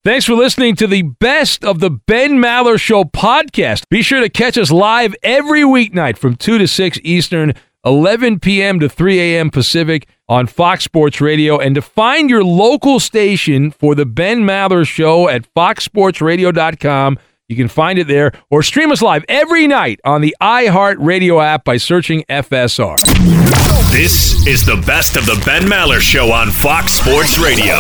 Thanks for listening to the Best of the Ben Maller Show podcast. Be sure to catch us live every weeknight from 2 to 6 Eastern, 11 p.m. to 3 a.m. Pacific on Fox Sports Radio. And to find your local station for the Ben Maller Show at foxsportsradio.com, you can find it there, or stream us live every night on the iHeartRadio app by searching FSR. This is the Best of the Ben Maller Show on Fox Sports Radio.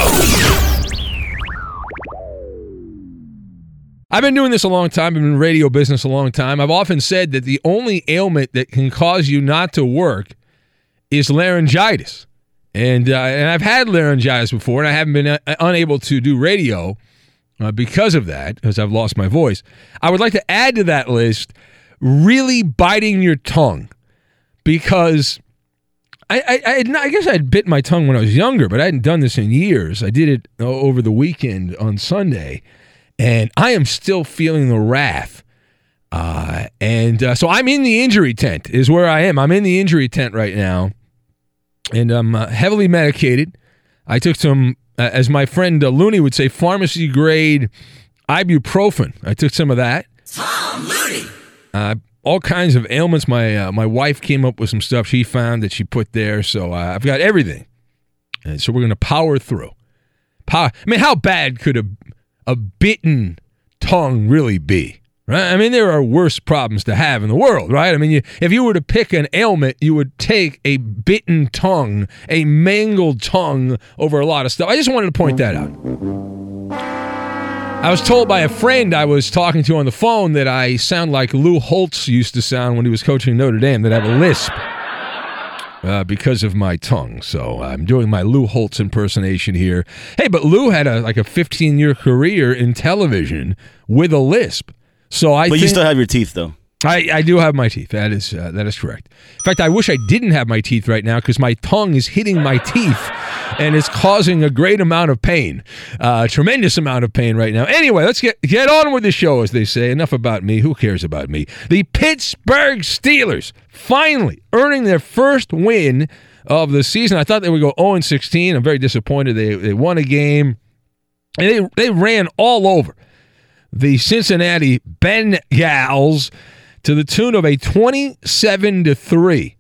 I've been doing this a long time. I've been in radio business a long time. I've often said that the only ailment that can cause you not to work is laryngitis. And I've had laryngitis before, and I haven't been unable to do radio because of that, because I've lost my voice. I would like to add to that list really biting your tongue, because I guess I'd bit my tongue when I was younger, but I hadn't done this in years. I did it over the weekend on Sunday, and I am still feeling the wrath. So I'm in the injury tent is where I am. I'm in the injury tent right now, and I'm heavily medicated. I took some, as my friend Looney would say, pharmacy-grade ibuprofen. I took some of that. Tom Looney! All kinds of ailments. My wife came up with some stuff she found that she put there, so I've got everything. And so we're going to power through. I mean, how bad could a bitten tongue really be, right? I mean, there are worse problems to have in the world, right? I mean, if you were to pick an ailment, you would take a bitten tongue, a mangled tongue over a lot of stuff. I just wanted to point that out. I was told by a friend I was talking to on the phone that I sound like Lou Holtz used to sound when he was coaching Notre Dame, that I have a lisp because of my tongue. So I'm doing my Lou Holtz impersonation here. Hey, but Lou had a 15-year career in television with a lisp. But you still have your teeth, though. I do have my teeth. That is correct. In fact, I wish I didn't have my teeth right now, because my tongue is hitting my teeth and it's causing a great amount of pain, tremendous amount of pain right now. Anyway, let's get on with the show, as they say. Enough about me. Who cares about me? The Pittsburgh Steelers finally earning their first win of the season. I thought they would go 0-16. I'm very disappointed. They won a game, and they ran all over the Cincinnati Bengals to the tune of a 27-3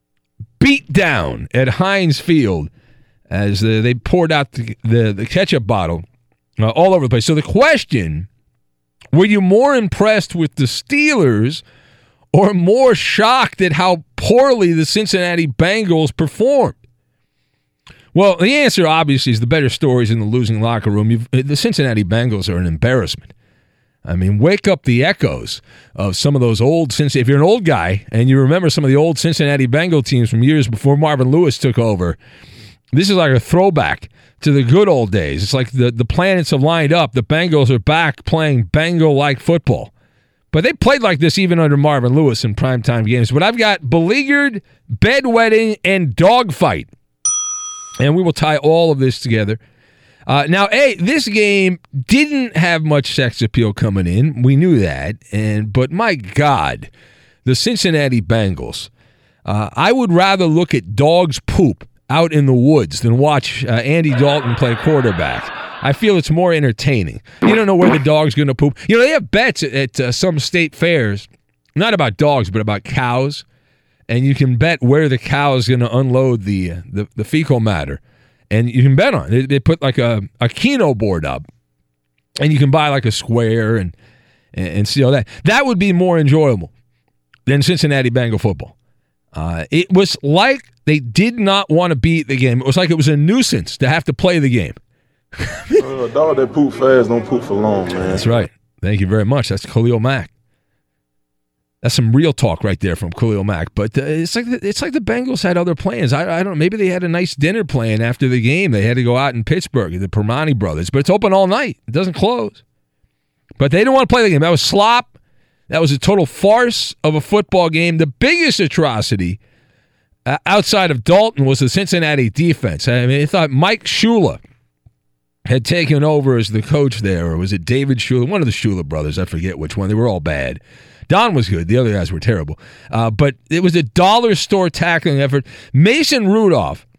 beatdown at Heinz Field as they poured out the ketchup bottle all over the place. So the question, were you more impressed with the Steelers or more shocked at how poorly the Cincinnati Bengals performed? Well, the answer obviously is the better stories in the losing locker room. The Cincinnati Bengals are an embarrassment. I mean, wake up the echoes of some of those old Cincinnati. If you're an old guy and you remember some of the old Cincinnati Bengal teams from years before Marvin Lewis took over, this is like a throwback to the good old days. It's like the planets have lined up. The Bengals are back playing Bengal-like football. But they played like this even under Marvin Lewis in primetime games. But I've got beleaguered, bedwetting, and dogfight. And we will tie all of this together. Now, this game didn't have much sex appeal coming in. We knew that. But my God, the Cincinnati Bengals. I would rather look at dogs poop out in the woods than watch Andy Dalton play quarterback. I feel it's more entertaining. You don't know where the dog's going to poop. You know, they have bets at some state fairs, not about dogs, but about cows. And you can bet where the cow is going to unload the fecal matter. And you can bet on it. They put like a Keno board up, and you can buy like a square and see all that. That would be more enjoyable than Cincinnati Bengal football. It was like they did not want to beat the game. It was like it was a nuisance to have to play the game. A dog that poop fast don't poop for long, man. That's right. Thank you very much. That's Khalil Mack. That's some real talk right there from Khalil Mack. But it's like the Bengals had other plans. I don't know. Maybe they had a nice dinner plan after the game. They had to go out in Pittsburgh, the Permani brothers. But it's open all night. It doesn't close. But they didn't want to play the game. That was slop. That was a total farce of a football game. The biggest atrocity outside of Dalton was the Cincinnati defense. I mean, I thought Mike Shula had taken over as the coach there, or was it David Shula? One of the Shula brothers. I forget which one. They were all bad. Don was good. The other guys were terrible. But it was a dollar store tackling effort. Mason Rudolph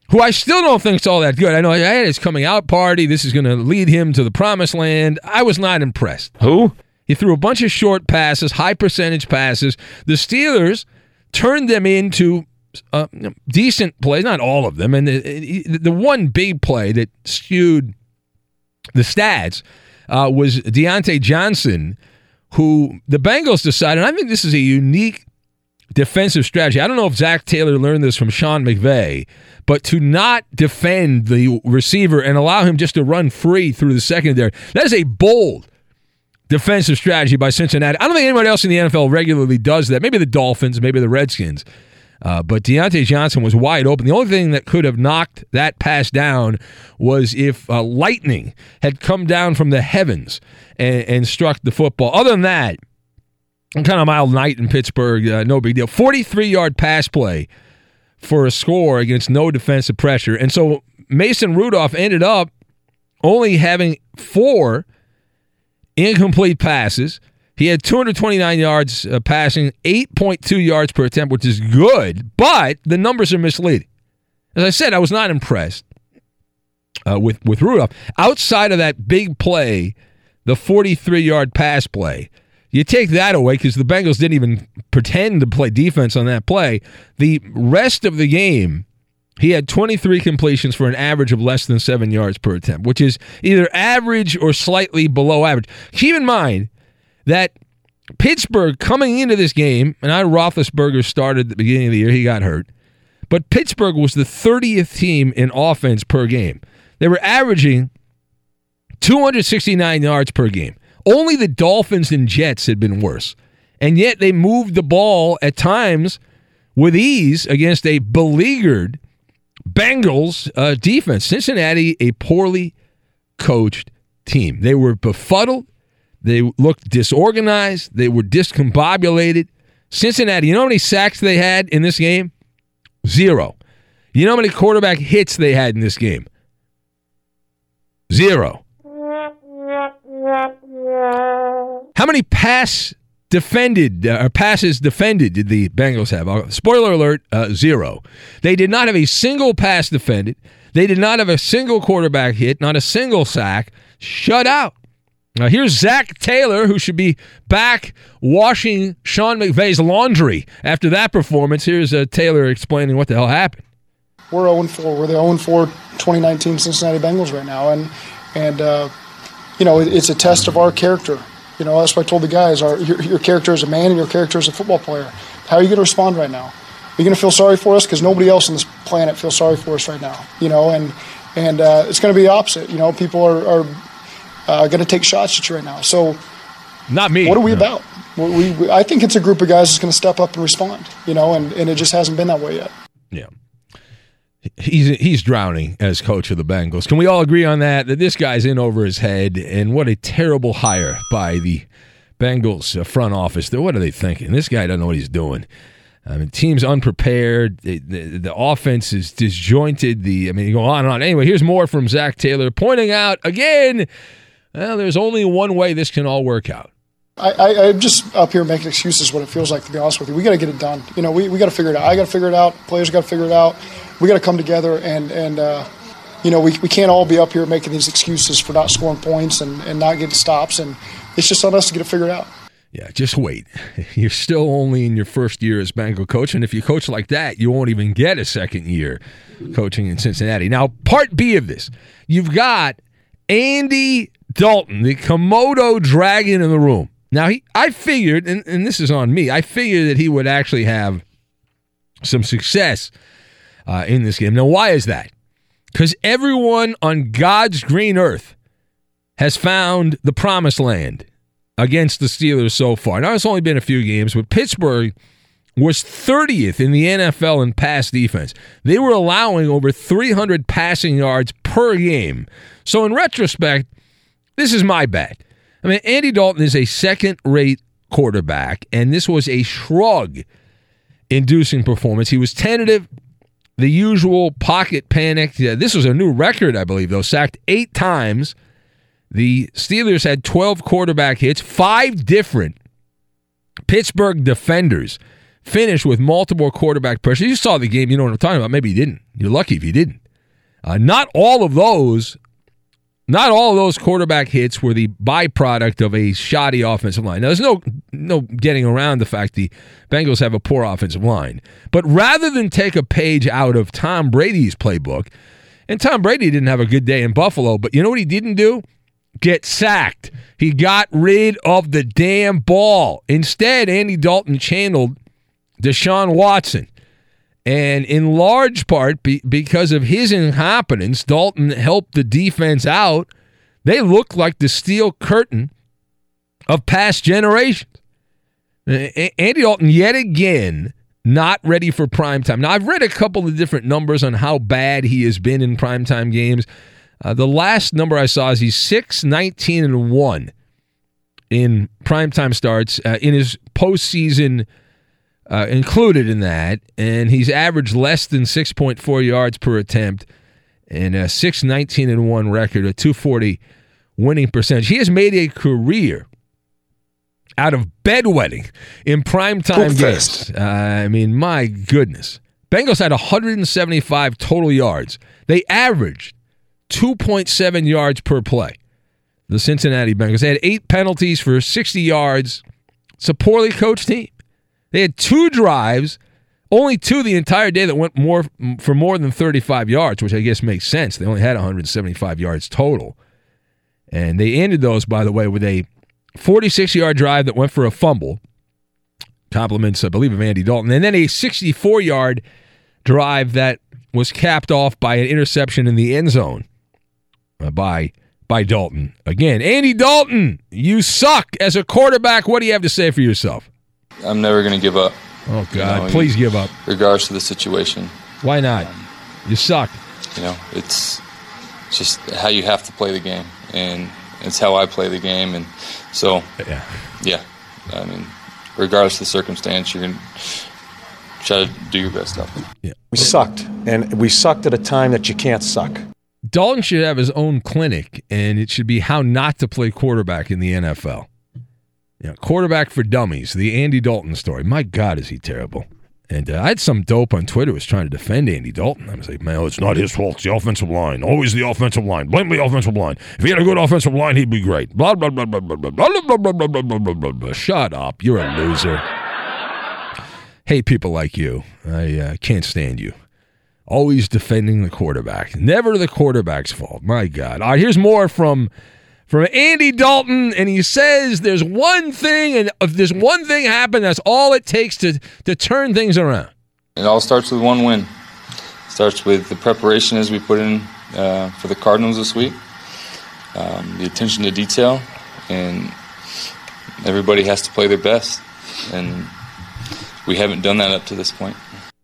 who I still don't think is all that good. I know he had his coming out party. This is going to lead him to the promised land. I was not impressed. Who? He threw a bunch of short passes, high percentage passes. The Steelers turned them into decent plays, not all of them. And the one big play that skewed the stats was Deontay Johnson, who the Bengals decided, and I think this is a unique defensive strategy. I don't know if Zach Taylor learned this from Sean McVay, but to not defend the receiver and allow him just to run free through the secondary, that is a bold defensive strategy by Cincinnati. I don't think anyone else in the NFL regularly does that. Maybe the Dolphins, maybe the Redskins. But Deontay Johnson was wide open. The only thing that could have knocked that pass down was if lightning had come down from the heavens and struck the football. Other than that, kind of mild night in Pittsburgh, no big deal. 43-yard pass play for a score against no defensive pressure. And so Mason Rudolph ended up only having 4 incomplete passes. He had 229 yards passing, 8.2 yards per attempt, which is good, but the numbers are misleading. As I said, I was not impressed with Rudolph. Outside of that big play, the 43-yard pass play, you take that away because the Bengals didn't even pretend to play defense on that play. The rest of the game, he had 23 completions for an average of less than 7 yards per attempt, which is either average or slightly below average. Keep in mind that Pittsburgh coming into this game, and Roethlisberger started at the beginning of the year, he got hurt, but Pittsburgh was the 30th team in offense per game. They were averaging 269 yards per game. Only the Dolphins and Jets had been worse, and yet they moved the ball at times with ease against a beleaguered Bengals defense. Cincinnati, a poorly coached team. They were befuddled. They looked disorganized. They were discombobulated. Cincinnati, you know how many sacks they had in this game? 0. You know how many quarterback hits they had in this game? 0. How many passes defended did the Bengals have? Spoiler alert, 0. They did not have a single pass defended. They did not have a single quarterback hit, not a single sack. Shut out. Now, here's Zach Taylor, who should be back washing Sean McVay's laundry after that performance. Here's Taylor explaining what the hell happened. We're 0-4. We're the 0-4 2019 Cincinnati Bengals right now. And it's a test of our character. You know, that's what I told the guys. Your character as a man and your character as a football player. How are you going to respond right now? Are you going to feel sorry for us? Because nobody else on this planet feels sorry for us right now. You know, and it's going to be the opposite. You know, people are going to take shots at you right now. So, not me. What are we about? I think it's a group of guys that's going to step up and respond. You know, and it just hasn't been that way yet. Yeah. He's drowning as coach of the Bengals. Can we all agree on that this guy's in over his head, and what a terrible hire by the Bengals front office. What are they thinking? This guy doesn't know what he's doing. I mean, team's unprepared. The offense is disjointed. You go on and on. Anyway, here's more from Zach Taylor pointing out, again, there's only one way this can all work out. I'm just up here making excuses what it feels like, to be honest with you. We got to get it done. You know, we got to figure it out. I got to figure it out. Players got to figure it out. We got to come together and we can't all be up here making these excuses for not scoring points and not getting stops. And it's just on us to get it figured out. Yeah, just wait. You're still only in your first year as Bengal coach, and if you coach like that, you won't even get a second year coaching in Cincinnati. Now, part B of this, you've got Andy Dalton, the Komodo dragon in the room. Now, I figured, and this is on me, I figured that he would actually have some success in this game. Now, why is that? Because everyone on God's green earth has found the promised land against the Steelers so far. Now, it's only been a few games, but Pittsburgh was 30th in the NFL in pass defense. They were allowing over 300 passing yards per game. So, in retrospect, this is my bad. I mean, Andy Dalton is a second-rate quarterback, and this was a shrug-inducing performance. He was tentative, the usual pocket panic. This was a new record, I believe, though. Sacked 8 times. The Steelers had 12 quarterback hits, 5 different Pittsburgh defenders finish with multiple quarterback pressure. You saw the game. You know what I'm talking about. Maybe you didn't. You're lucky if you didn't. Not all of those quarterback hits were the byproduct of a shoddy offensive line. Now, there's no getting around the fact the Bengals have a poor offensive line. But rather than take a page out of Tom Brady's playbook, and Tom Brady didn't have a good day in Buffalo, but you know what he didn't do? Get sacked. He got rid of the damn ball. Instead, Andy Dalton channeled Deshaun Watson. And in large part, because of his incompetence, Dalton helped the defense out. They looked like the steel curtain of past generations. Andy Dalton, yet again, not ready for primetime. Now, I've read a couple of different numbers on how bad he has been in primetime games. The last number I saw is he's 6-19-1 in primetime starts in his postseason included in that, and he's averaged less than 6.4 yards per attempt and a 6-19-1 record, a 240 winning percentage. He has made a career out of bedwetting in primetime games. I mean, my goodness. Bengals had 175 total yards. They averaged 2.7 yards per play. The Cincinnati Bengals. They had 8 penalties for 60 yards. It's a poorly coached team. They had 2 drives, only 2 the entire day that went for more than 35 yards, which I guess makes sense. They only had 175 yards total. And they ended those, by the way, with a 46-yard drive that went for a fumble. Compliments, I believe, of Andy Dalton. And then a 64-yard drive that was capped off by an interception in the end zone by Dalton. Again, Andy Dalton, you suck as a quarterback. What do you have to say for yourself? I'm never going to give up. Oh, God, please give up. Regardless of the situation. Why not? You suck. It's just how you have to play the game, and it's how I play the game. And so, yeah. I mean, regardless of the circumstance, you're going to try to do your best out there. Yeah. We sucked, and we sucked at a time that you can't suck. Dalton should have his own clinic, and it should be how not to play quarterback in the NFL. Quarterback for dummies, the Andy Dalton story. My God, is he terrible. And I had some dope on Twitter who was trying to defend Andy Dalton. I was like, man, it's not his fault. It's the offensive line. Always the offensive line. Blame the offensive line. If he had a good offensive line, he'd be great. Blah, blah, blah, blah, blah, blah, blah, blah, blah, blah, blah, blah, blah, blah. Shut up. You're a loser. Hate people like you. I can't stand you. Always defending the quarterback. Never the quarterback's fault. My God. All right, here's more from Andy Dalton, and he says there's one thing, and if there's one thing happen, that's all it takes to turn things around. It all starts with one win. It starts with the preparation as we put in for the Cardinals this week, the attention to detail, and everybody has to play their best, and we haven't done that up to this point.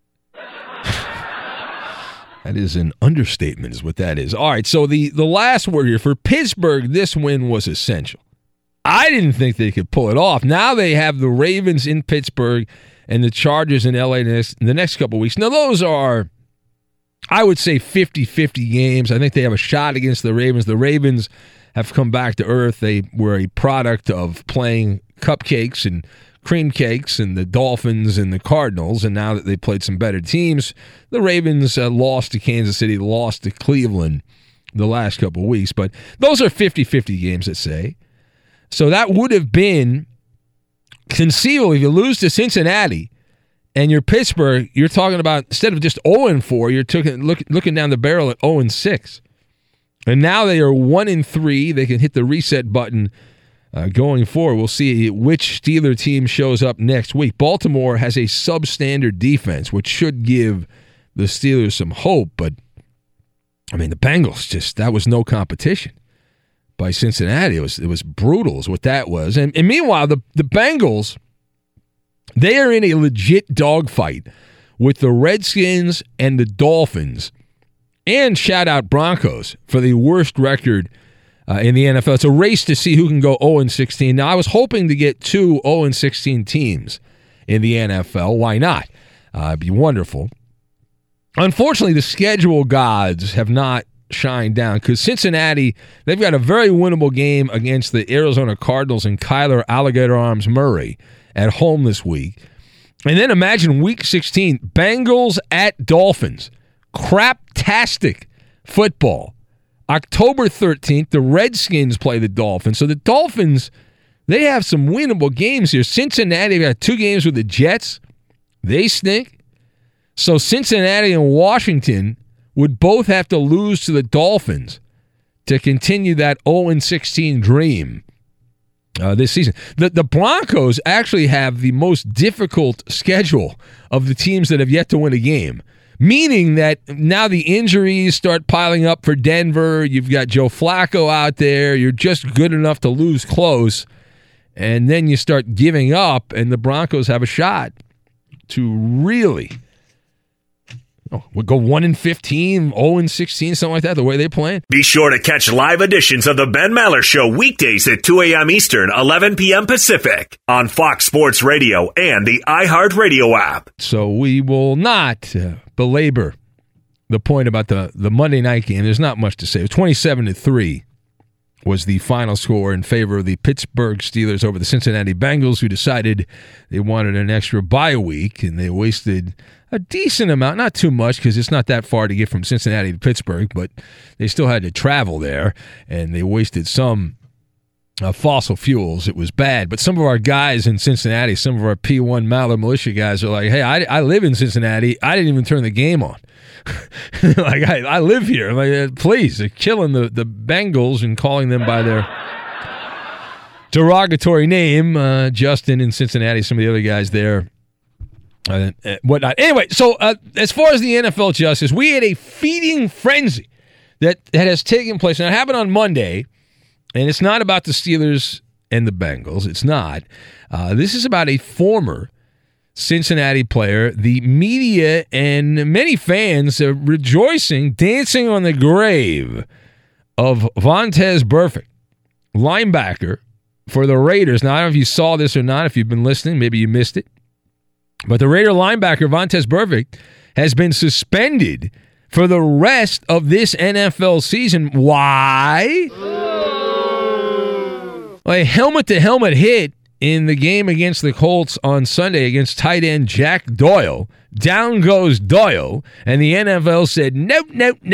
That is an understatement is what that is. All right, so the last word here. For Pittsburgh, this win was essential. I didn't think they could pull it off. Now they have the Ravens in Pittsburgh and the Chargers in L.A. in the next couple of weeks. Now those are, I would say, 50-50 games. I think they have a shot against the Ravens. The Ravens have come back to earth. They were a product of playing cupcakes and cream cakes and the Dolphins and the Cardinals, and now that they played some better teams, the Ravens lost to Kansas City, lost to Cleveland the last couple of weeks, but those are 50-50 games, let's say. So that would have been conceivable if you lose to Cincinnati and you're Pittsburgh, you're talking about, instead of just 0-4, you're looking down the barrel at 0-6. And now they are 1-3. They can hit the reset button going forward. We'll see which Steeler team shows up next week. Baltimore has a substandard defense, which should give the Steelers some hope. But, I mean, the Bengals, that was no competition by Cincinnati. It was brutal is what that was. And meanwhile, the Bengals, they are in a legit dogfight with the Redskins and the Dolphins. And shout out Broncos for the worst record in the NFL. It's a race to see who can go 0-16. Now, I was hoping to get 2 0-16 teams in the NFL. Why not? It'd be wonderful. Unfortunately, the schedule gods have not shined down because Cincinnati, they've got a very winnable game against the Arizona Cardinals and Kyler Alligator Arms Murray at home this week. And then imagine Week 16, Bengals at Dolphins. Craptastic football. October 13th, the Redskins play the Dolphins. So the Dolphins, they have some winnable games here. Cincinnati got 2 games with the Jets. They stink. So Cincinnati and Washington would both have to lose to the Dolphins to continue that 0-16 dream this season. The Broncos actually have the most difficult schedule of the teams that have yet to win a game, meaning that now the injuries start piling up for Denver. You've got Joe Flacco out there. You're just good enough to lose close, and then you start giving up, and the Broncos have a shot to really we'll go 1-15, 0-16, something like that, the way they play. Be sure to catch live editions of the Ben Maller Show weekdays at 2 a.m. Eastern, 11 p.m. Pacific on Fox Sports Radio and the iHeartRadio app. So we will not belabor the point about the Monday night game. There's not much to say. 27-3 was the final score in favor of the Pittsburgh Steelers over the Cincinnati Bengals, who decided they wanted an extra bye week, and they wasted a decent amount, not too much because it's not that far to get from Cincinnati to Pittsburgh, but they still had to travel there, and they wasted some fossil fuels. It was bad. But some of our guys in Cincinnati, some of our P1 Maller Militia guys are like, hey, I live in Cincinnati. I didn't even turn the game on. Like, I live here. Like, please, they're killing the Bengals and calling them by their derogatory name. Justin in Cincinnati, some of the other guys there. Whatnot. Anyway, so as far as the NFL justice, we had a feeding frenzy that has taken place. Now, it happened on Monday, and it's not about the Steelers and the Bengals. It's not. This is about a former Cincinnati player. The media and many fans are rejoicing, dancing on the grave of Vontaze Burfict, linebacker for the Raiders. Now, I don't know if you saw this or not. If you've been listening, maybe you missed it. But the Raider linebacker, Vontaze Burfict, has been suspended for the rest of this NFL season. Why? A helmet-to-helmet hit in the game against the Colts on Sunday against tight end Jack Doyle. Down goes Doyle, and the NFL said, nope.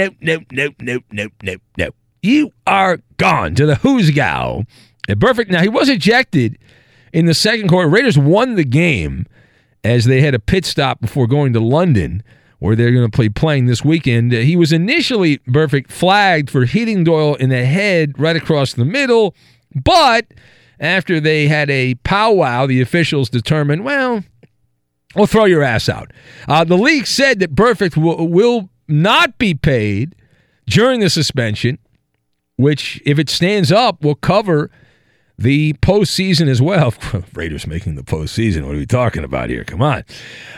You are gone to the who's gal. And Burfict, now he was ejected in the second quarter. Raiders won the game as they had a pit stop before going to London, where they're going to be playing this weekend. He was initially, Burfict, flagged for hitting Doyle in the head right across the middle, but after they had a powwow, the officials determined, well, we'll throw your ass out. The league said that Burfict will not be paid during the suspension, which, if it stands up, will cover the postseason as well. Raiders making the postseason. What are we talking about here? Come on.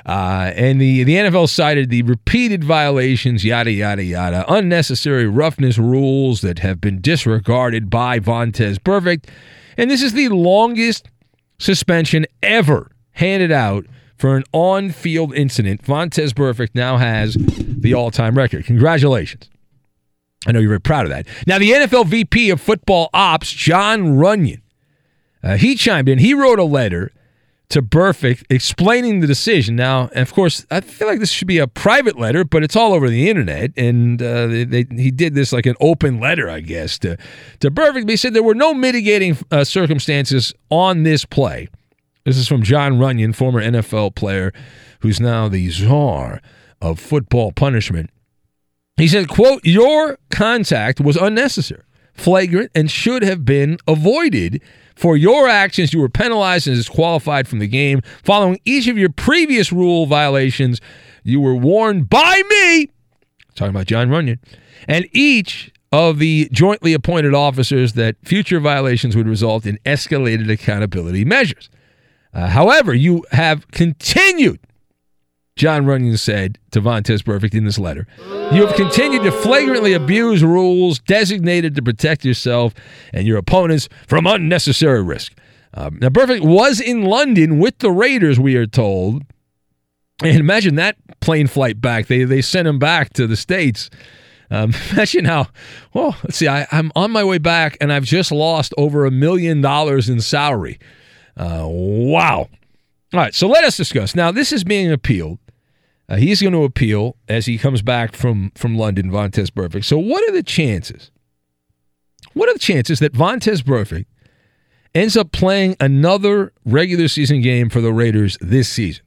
And the NFL cited the repeated violations, yada, yada, yada, unnecessary roughness rules that have been disregarded by Vontaze Burfict. And this is the longest suspension ever handed out for an on-field incident. Vontaze Burfict now has the all-time record. Congratulations. I know you're very proud of that. Now, the NFL VP of Football Ops, Jon Runyan, he chimed in. He wrote a letter to Burfict explaining the decision. Now, of course, I feel like this should be a private letter, but it's all over the internet, and he did this like an open letter, I guess, to Burfict. He said there were no mitigating circumstances on this play. This is from Jon Runyan, former NFL player who's now the czar of football punishment. He said, quote, your contact was unnecessary, flagrant, and should have been avoided. For your actions, you were penalized and disqualified from the game. Following each of your previous rule violations, you were warned by me, talking about Jon Runyan, and each of the jointly appointed officers that future violations would result in escalated accountability measures. However, you have continued, Jon Runyan said to Vontaze Burfict in this letter, you have continued to flagrantly abuse rules designated to protect yourself and your opponents from unnecessary risk. Now, Burfict was in London with the Raiders, we are told. And imagine that plane flight back. They sent him back to the States. Imagine how, well, let's see, I'm on my way back, and I've just lost over $1 million in salary. Wow. All right, so let us discuss. Now, this is being appealed. He's going to appeal as he comes back from London, Vontaze Burfict. So what are the chances? What are the chances that Vontaze Burfict ends up playing another regular season game for the Raiders this season?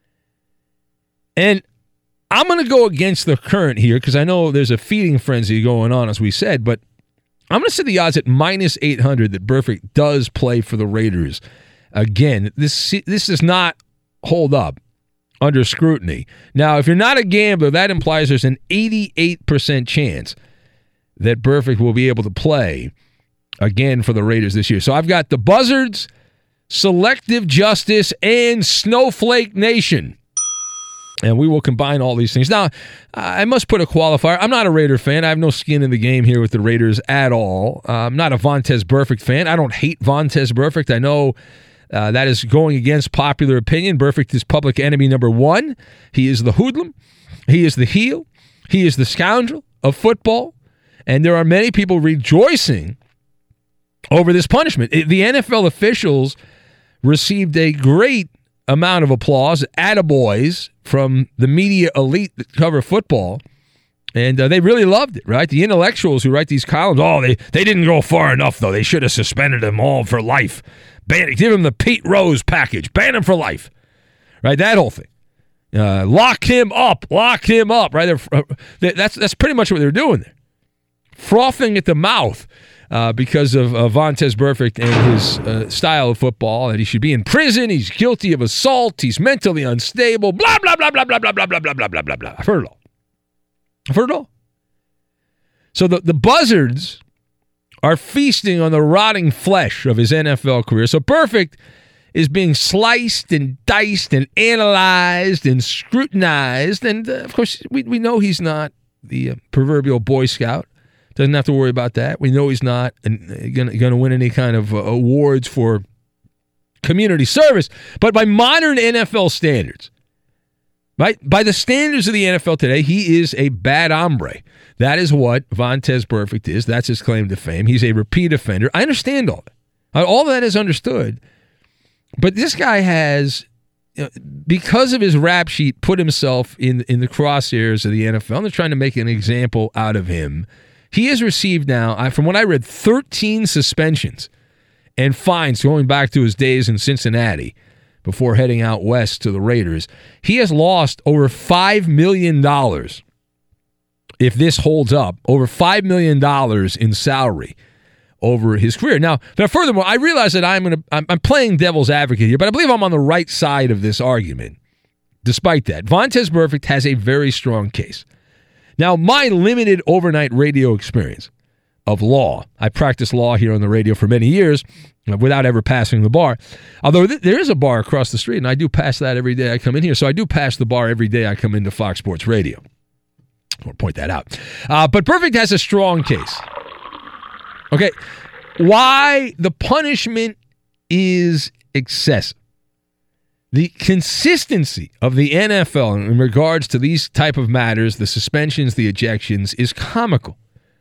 And I'm going to go against the current here because I know there's a feeding frenzy going on, as we said, but I'm going to set the odds at minus 800 that Burfict does play for the Raiders. Again, this does not hold up under scrutiny. Now, if you're not a gambler, that implies there's an 88% chance that Burfict will be able to play again for the Raiders this year. So I've got the Buzzards, Selective Justice, and Snowflake Nation. And we will combine all these things. Now, I must put a qualifier. I'm not a Raider fan. I have no skin in the game here with the Raiders at all. I'm not a Vontaze Burfict fan. I don't hate Vontaze Burfict. I know that is going against popular opinion. Burfict is public enemy number one. He is the hoodlum. He is the heel. He is the scoundrel of football. And there are many people rejoicing over this punishment. The NFL officials received a great amount of applause, attaboys, from the media elite that cover football. And they really loved it, right? The intellectuals who write these columns, they didn't go far enough, though. They should have suspended them all for life. Give him the Pete Rose package. Ban him for life. Right? That whole thing. Lock him up, right? That's pretty much what they're doing there. Frothing at the mouth because of Vontaze Burfict and his style of football, and he should be in prison. He's guilty of assault. He's mentally unstable. Blah, blah, blah, blah, blah, blah, blah, blah, blah, blah, blah, blah. I've heard it all. So the Buzzards are feasting on the rotting flesh of his NFL career. So Burfict is being sliced and diced and analyzed and scrutinized. And, of course, we know he's not the proverbial Boy Scout. Doesn't have to worry about that. We know he's not going to win any kind of awards for community service. But by modern NFL standards, right, by the standards of the NFL today, he is a bad hombre. That is what Vontaze Burfict is. That's his claim to fame. He's a repeat offender. I understand all that. All that is understood. But this guy has, because of his rap sheet, put himself in the crosshairs of the NFL. They're trying to make an example out of him. He has received now, from what I read, 13 suspensions and fines going back to his days in Cincinnati before heading out west to the Raiders. He has lost over $5 million, if this holds up, over $5 million in salary over his career. Now furthermore, I realize that I'm playing devil's advocate here, but I believe I'm on the right side of this argument. Despite that, Vontaze Burfict has a very strong case. Now, my limited overnight radio experience of law, I practiced law here on the radio for many years without ever passing the bar. Although there is a bar across the street, and I do pass that every day I come in here. So I do pass the bar every day I come into Fox Sports Radio. I want to point that out. But Burfict has a strong case. Okay, why the punishment is excessive. The consistency of the NFL in regards to these type of matters, the suspensions, the ejections, is comical.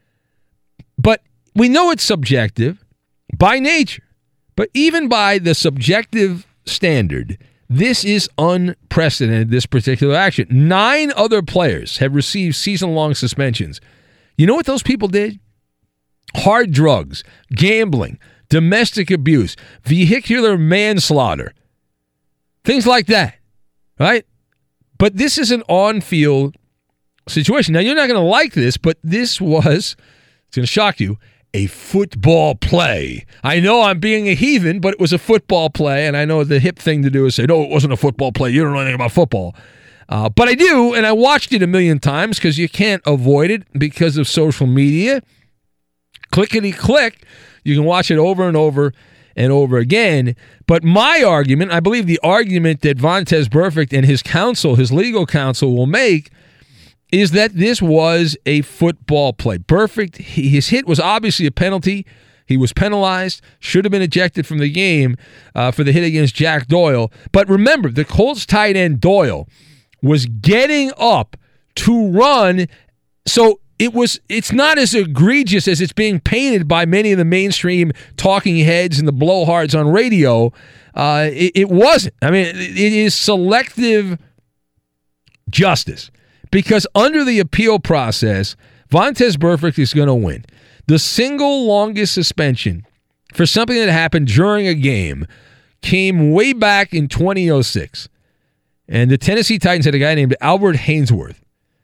But we know it's subjective by nature. But even by the subjective standard, this is unprecedented, this particular action. 9 other players have received season-long suspensions. You know what those people did? Hard drugs, gambling, domestic abuse, vehicular manslaughter. Things like that, right? But this is an on-field situation. Now, you're not going to like this, but this was, it's going to shock you, a football play. I know I'm being a heathen, but it was a football play, and I know the hip thing to do is say, no, it wasn't a football play. You don't know anything about football. But I do, and I watched it a million times because you can't avoid it because of social media. Clickety-click. You can watch it over and over and over again. But my argument, I believe the argument that Vontaze Burfict and his counsel, his legal counsel, will make is that this was a football play. Burfict, his hit was obviously a penalty. He was penalized, should have been ejected from the game for the hit against Jack Doyle. But remember, the Colts tight end Doyle was getting up to run. So it's not as egregious as it's being painted by many of the mainstream talking heads and the blowhards on radio. It wasn't. I mean, it is selective justice, because under the appeal process, Vontaze Burfict is going to win. The single longest suspension for something that happened during a game came way back in 2006. And the Tennessee Titans had a guy named Albert Hainsworth.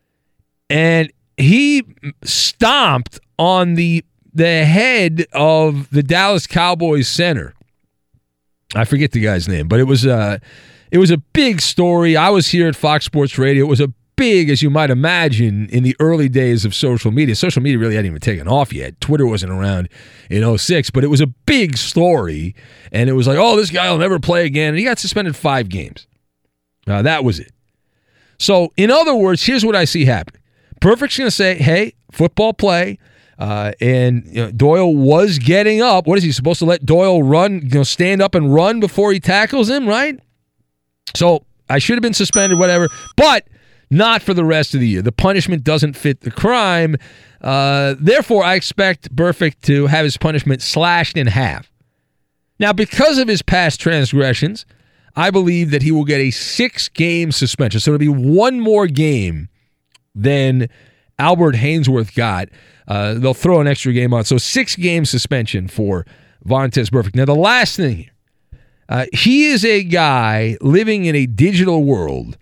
And he stomped on the head of the Dallas Cowboys center. I forget the guy's name, but it was a big story. I was here at Fox Sports Radio. It was a big, as you might imagine, in the early days of social media. Social media really hadn't even taken off yet. Twitter wasn't around in 2006, but it was a big story. And it was like, oh, this guy will never play again. And he got suspended 5 games. That was it. So, in other words, here's what I see happening. Burfict's going to say, hey, football play. And Doyle was getting up. What is he supposed to let Doyle run, stand up and run before he tackles him, right? So I should have been suspended, whatever, but not for the rest of the year. The punishment doesn't fit the crime. Therefore, I expect Burfict to have his punishment slashed in half. Now, because of his past transgressions, I believe that he will get a 6-game suspension. So it'll be one more game than Albert Hainsworth got. They'll throw an extra game on. So 6-game suspension for Vontaze Burfict. Now, the last thing here. He is a guy living in a digital world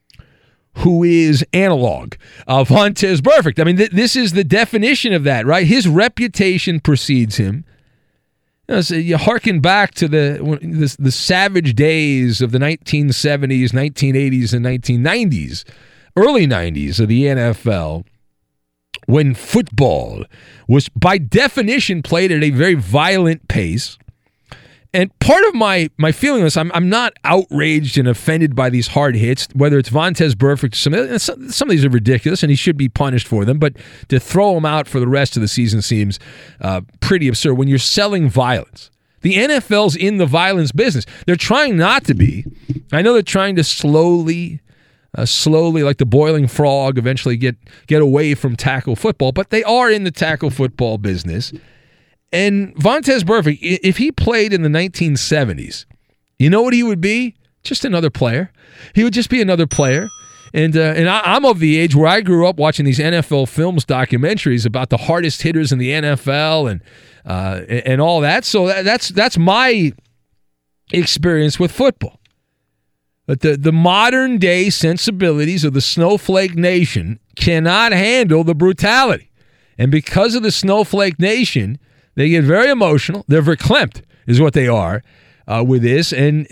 who is analog. Vontaze Burfict. I mean, this is the definition of that, right? His reputation precedes him. So you hearken back to the savage days of the 1970s, 1980s, and 1990s, early 90s of the NFL, when football was, by definition, played at a very violent pace. And part of my feeling is I'm not outraged and offended by these hard hits, whether it's Vontaze Burfict. Some of these are ridiculous, and he should be punished for them. But to throw him out for the rest of the season seems pretty absurd when you're selling violence. The NFL's in the violence business. They're trying not to be. I know they're trying to slowly, like the boiling frog, eventually get away from tackle football. But they are in the tackle football business. And Vontaze Burfict, if he played in the 1970s, you know what he would be? Just another player. He would just be another player. And I'm of the age where I grew up watching these NFL films documentaries about the hardest hitters in the NFL and all that. So that's my experience with football. But the modern day sensibilities of the Snowflake Nation cannot handle the brutality. And because of the Snowflake Nation, they get very emotional. They're verklempt, is what they are with this. And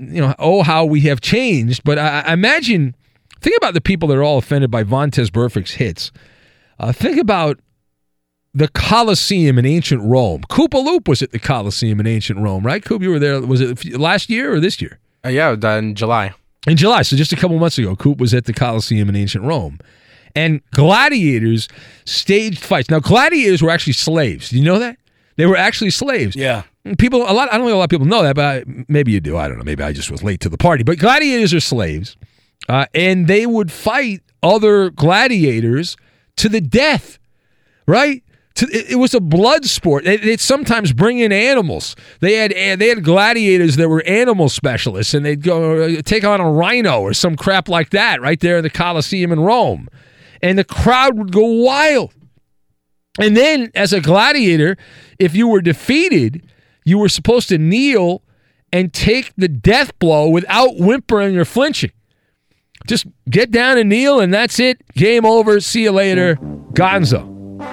how we have changed. But I imagine, think about the people that are all offended by Vontaze Burfict's hits. Think about the Colosseum in ancient Rome. Koopa Loop was at the Colosseum in ancient Rome, right? Coop, you were there. Was it last year or this year? Yeah, in July. In July, so just a couple months ago, Coop was at the Colosseum in ancient Rome. And gladiators staged fights. Now, gladiators were actually slaves. Do you know that? They were actually slaves. Yeah. I don't think a lot of people know that, but maybe you do. I don't know. Maybe I just was late to the party. But gladiators are slaves, and they would fight other gladiators to the death, right? It was a blood sport. They'd sometimes bring in animals. They had gladiators that were animal specialists, and they'd go take on a rhino or some crap like that right there in the Colosseum in Rome. And the crowd would go wild. And then, as a gladiator, if you were defeated, you were supposed to kneel and take the death blow without whimpering or flinching. Just get down and kneel, and that's it. Game over. See you later. Gonzo.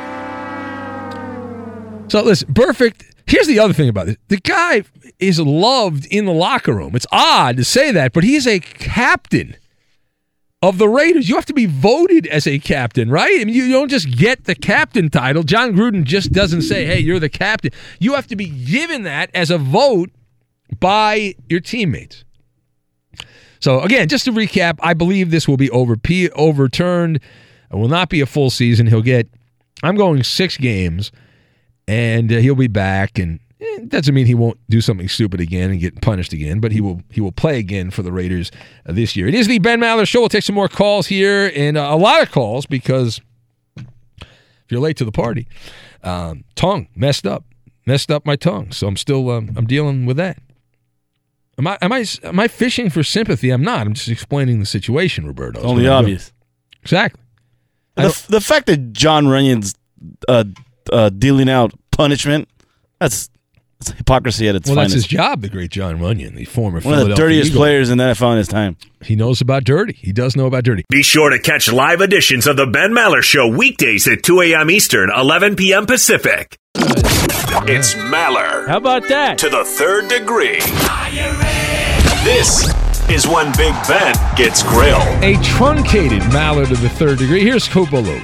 So, listen, Burfict, here's the other thing about this. The guy is loved in the locker room. It's odd to say that, but he's a captain of the Raiders. You have to be voted as a captain, right? I mean, you don't just get the captain title. John Gruden just doesn't say, hey, you're the captain. You have to be given that as a vote by your teammates. So, again, just to recap, I believe this will be overturned. It will not be a full season. I'm going 6 games, and he'll be back, and it doesn't mean he won't do something stupid again and get punished again, but he will play again for the Raiders this year. It is the Ben Maller Show. We'll take some more calls here, and a lot of calls because if you're late to the party. Tongue messed up my tongue, so I'm still I'm dealing with that. Am I fishing for sympathy? I'm not. I'm just explaining the situation, Roberto. It's only obvious. Exactly. The fact that John Runyon's dealing out punishment, that's hypocrisy at its finest. Well, that's his job, the great John Runyon, the former one of the dirtiest players in the NFL in his time. He knows about dirty. He does know about dirty. Be sure to catch live editions of the Ben Maller Show weekdays at 2 a.m. Eastern, 11 p.m. Pacific. It's Maller. How about that? To the third degree. This is when Big Ben gets grilled. A truncated Maller to the third degree. Here's Koopaloo.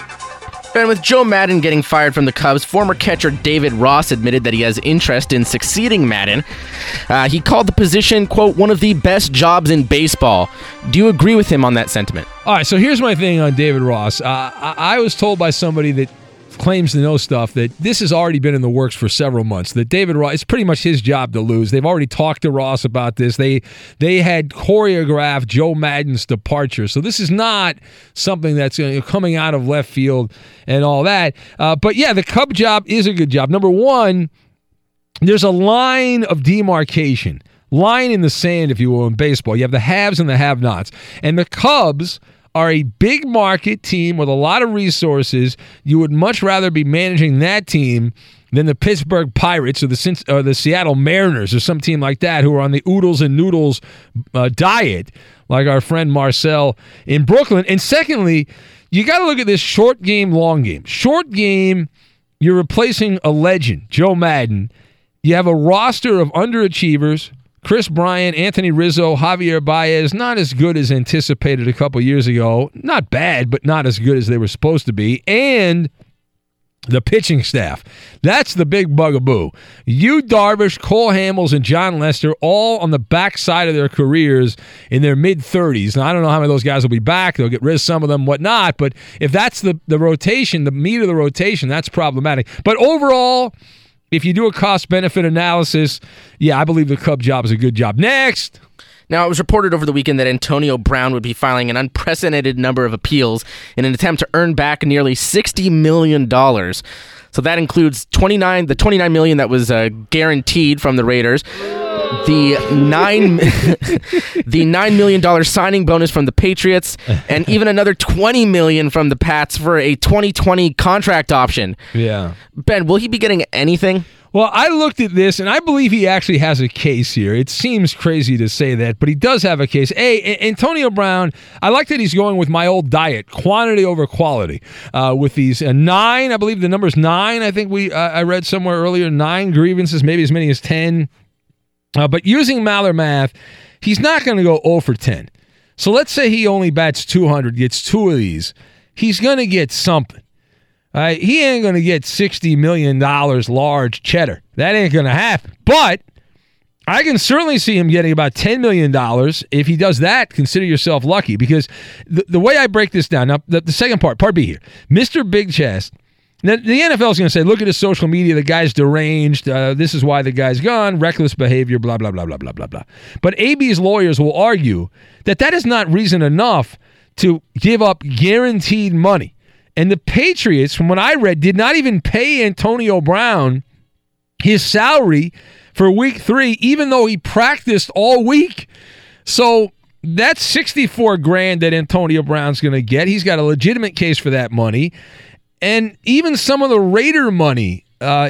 And with Joe Madden getting fired from the Cubs, former catcher David Ross admitted that he has interest in succeeding Madden. He called the position, quote, one of the best jobs in baseball. Do you agree with him on that sentiment? All right, so here's my thing on David Ross. I was told by somebody that claims to know stuff that this has already been in the works for several months, that David Ross, it's pretty much his job to lose. They've already talked to Ross about this. They had choreographed Joe Madden's departure. So this is not something that's coming out of left field and all that. But yeah, the Cub job is a good job. Number one, there's a line of demarcation, line in the sand, if you will, in baseball. You have the haves and the have-nots. And the Cubs are a big market team with a lot of resources. You would much rather be managing that team than the Pittsburgh Pirates or the Seattle Mariners or some team like that who are on the oodles and noodles diet, like our friend Marcel in Brooklyn. And secondly, you got to look at this short game, long game. Short game, you're replacing a legend, Joe Madden. You have a roster of underachievers. Chris Bryant, Anthony Rizzo, Javier Baez, not as good as anticipated a couple years ago. Not bad, but not as good as they were supposed to be. And the pitching staff. That's the big bugaboo. Yu Darvish, Cole Hamels, and John Lester all on the backside of their careers in their mid-30s. Now, I don't know how many of those guys will be back. They'll get rid of some of them, whatnot. But if that's the rotation, the meat of the rotation, that's problematic. But overall, if you do a cost-benefit analysis, yeah, I believe the Cub job is a good job. Next! Now, it was reported over the weekend that Antonio Brown would be filing an unprecedented number of appeals in an attempt to earn back nearly $60 million. So that includes the $29 million that was guaranteed from the Raiders, the $9 million signing bonus from the Patriots, and even another $20 million from the Pats for a 2020 contract option. Yeah. Ben, will he be getting anything? Well, I looked at this, and I believe he actually has a case here. It seems crazy to say that, but he does have a case. Antonio Brown, I like that he's going with my old diet, quantity over quality, with these 9, I believe the number's 9, I think I read somewhere earlier, 9 grievances, maybe as many as 10. But using Maller math, he's not going to go 0 for 10. So let's say he only bats 200, gets 2 of these. He's going to get something. He ain't going to get $60 million large cheddar. That ain't going to happen. But I can certainly see him getting about $10 million. If he does that, consider yourself lucky. Because the way I break this down, now the second part B here, Mr. Big Chest. Now, the NFL is going to say, look at his social media, the guy's deranged, this is why the guy's gone, reckless behavior, blah, blah, blah, blah, blah, blah, blah. But AB's lawyers will argue that is not reason enough to give up guaranteed money. And the Patriots, from what I read, did not even pay Antonio Brown his salary for week 3, even though he practiced all week. So that's $64,000 that Antonio Brown's going to get. He's got a legitimate case for that money. And even some of the Raider money,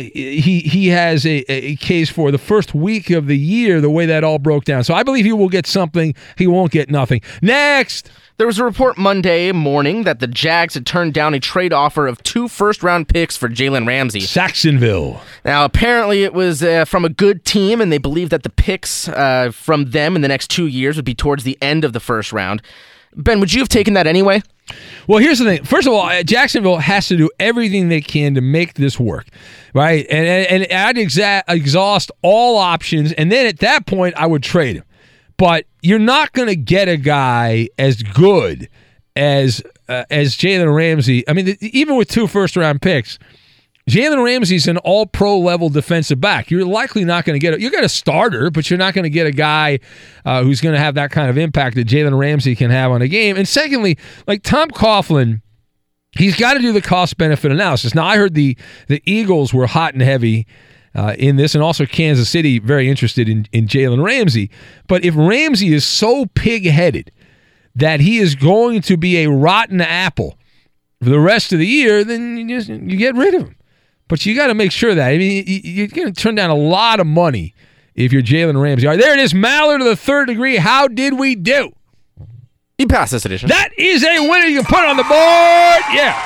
he has a case for the first week of the year, the way that all broke down. So I believe he will get something. He won't get nothing. Next! There was a report Monday morning that the Jags had turned down a trade offer of 2 first-round picks for Jalen Ramsey. Saxonville. Now, apparently it was from a good team, and they believe that the picks from them in the next 2 years would be towards the end of the first round. Ben, would you have taken that anyway? Well, here's the thing. First of all, Jacksonville has to do everything they can to make this work, right? And I'd exhaust all options, and then at that point, I would trade him. But you're not going to get a guy as good as Jalen Ramsey. I mean, even with 2 first-round picks, Jalen Ramsey's an all-pro level defensive back. You're likely not going to get you got a starter, but you're not going to get a guy who's going to have that kind of impact that Jalen Ramsey can have on a game. And secondly, like Tom Coughlin he's got to do the cost-benefit analysis. Now, I heard the Eagles were hot and heavy in this, and also Kansas City very interested in Jalen Ramsey. But if Ramsey is so pig-headed that he is going to be a rotten apple for the rest of the year, then you get rid of him. But you got to make sure that. I mean, you're going to turn down a lot of money if you're Jalen Ramsey. All right, there it is, Maller to the third degree. How did we do? You passed this edition. That is a winner. You can put it on the board. Yeah.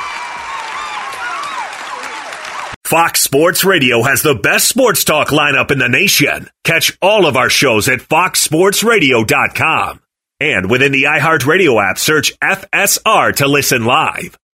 Fox Sports Radio has the best sports talk lineup in the nation. Catch all of our shows at foxsportsradio.com. And within the iHeartRadio app, search FSR to listen live.